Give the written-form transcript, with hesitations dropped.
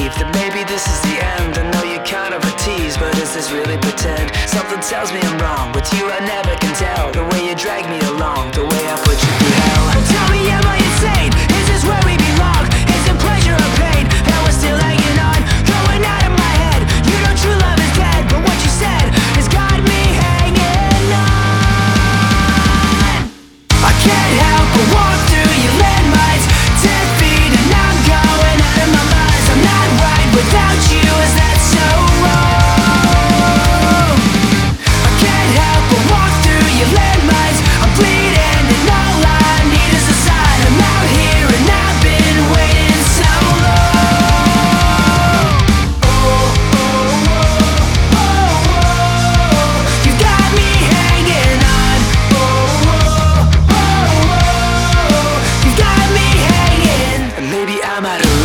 believe that maybe this is the end. I know you're kind of a tease, but is this really pretend? Something tells me I'm wrong. With you I never can tell. The way you drag me along, the way I put you through hell. Tell me, am I insane? Is this where we belong? Is it pleasure or pain that we're still hanging on? Going out of my head. You know true love is dead, but what you said has got me hanging on. I can't help but walk through your landmines, 10 feet and I'm going out of my mind. I'm not right without you, is that so wrong? I can't help but walk through your landmines. I'm bleeding and all I need is a sign. I'm out here and I've been waiting so long. Oh, oh, oh, oh, oh. You've got me hanging on. Oh, oh, oh, oh. You've got me hanging. And maybe I'm out of